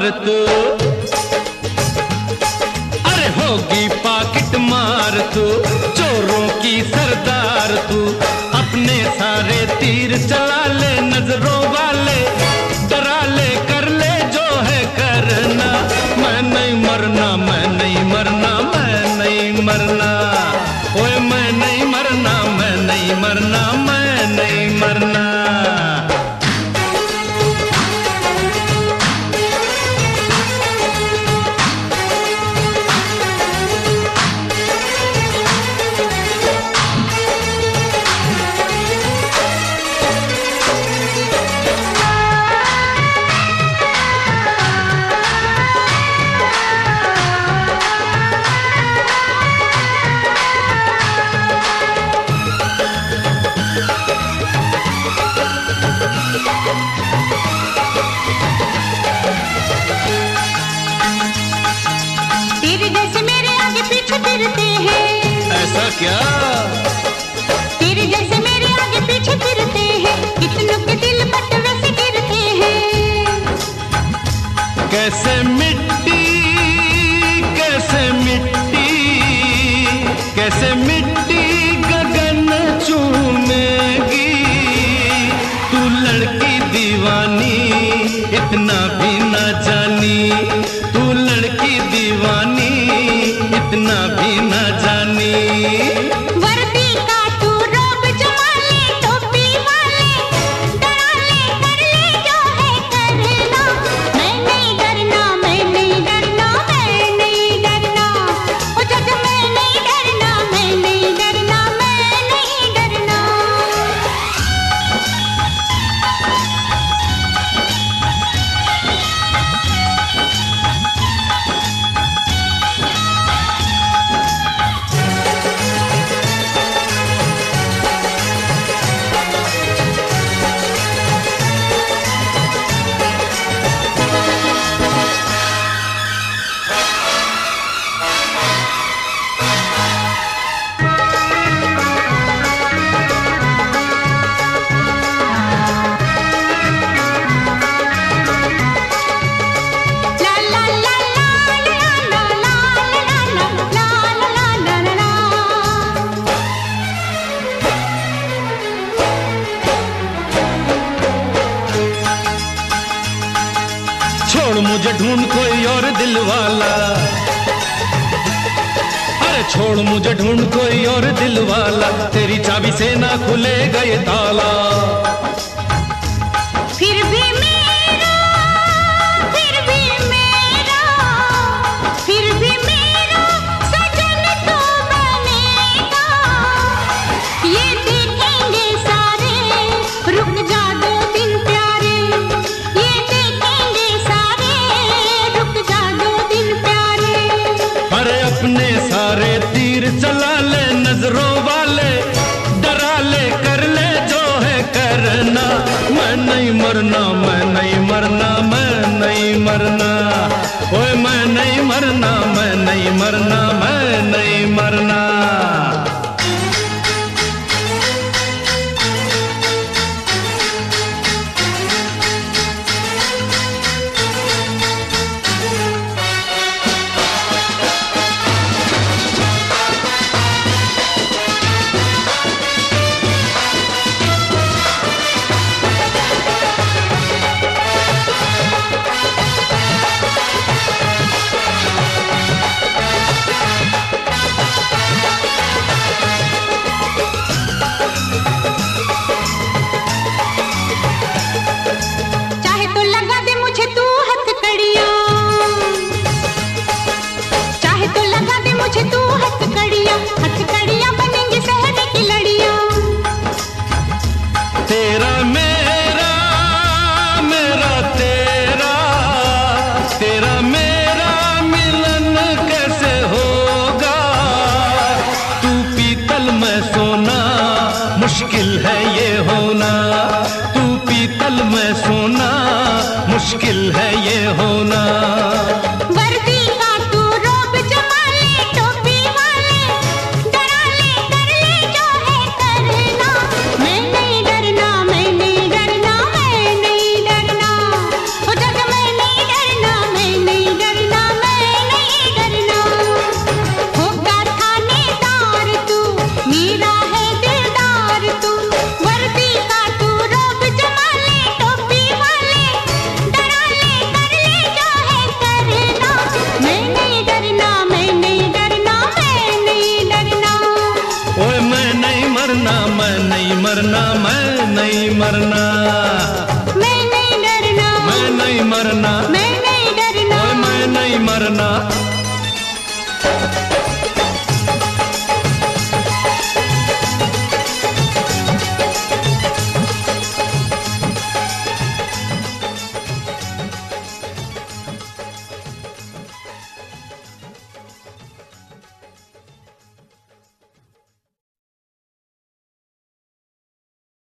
मार तू, अरे होगी पॉकेट मार तू, चोरों की सरदार तू, अपने सारे तीर चला ले नजरों वाले, डरा ले कर ले जो है करना, मैं नहीं मरना मैं नहीं मरना मैं नहीं मरना, ओए मैं नहीं मरना मैं नहीं मरना मैं नहीं मरना। ऐसा क्या? तेरे जैसे मेरे आगे पीछे फिरते हैं, कितनों के दिल बट वैसे गिरते हैं। कैसे मिट्टी कैसे मिट्टी कैसे मिट्टी गगन चूमेगी, तू लड़की दीवानी इतना भी ना जानी, तू लड़की दीवानी इतना भी ना जानी। वर्दी का तू रोब जमा ले, टोपी वाले डरा ले कर ले जो है करना, मैं नहीं डरना मैं नहीं डरना मैं नहीं डरना, ओ जग मैं नहीं डरना मैं नहीं डरना मैं नहीं डरना। छोड़ मुझे ढूंढ कोई और दिल वाला, अरे छोड़ मुझे ढूंढ कोई और दिल वाला, तेरी चाबी से ना खुलेगा ये ताला। फिर भी मेरा फिर भी मेरा फिर भी मेरा सजन तो बनेगा, ये देखेंगे सारे रुक जा दो दिन प्यारे, ये देखेंगे सारे रुक जा दो दिन प्यारे। अरे अपने सारे तीर चला ले नजरों वाले, ओए मैं नहीं मरना, मैं नहीं मरना, मैं नहीं मरना, मैं नहीं डरना, मैं नहीं मरना, मैं नहीं डरना, ओए मैं नहीं मरना।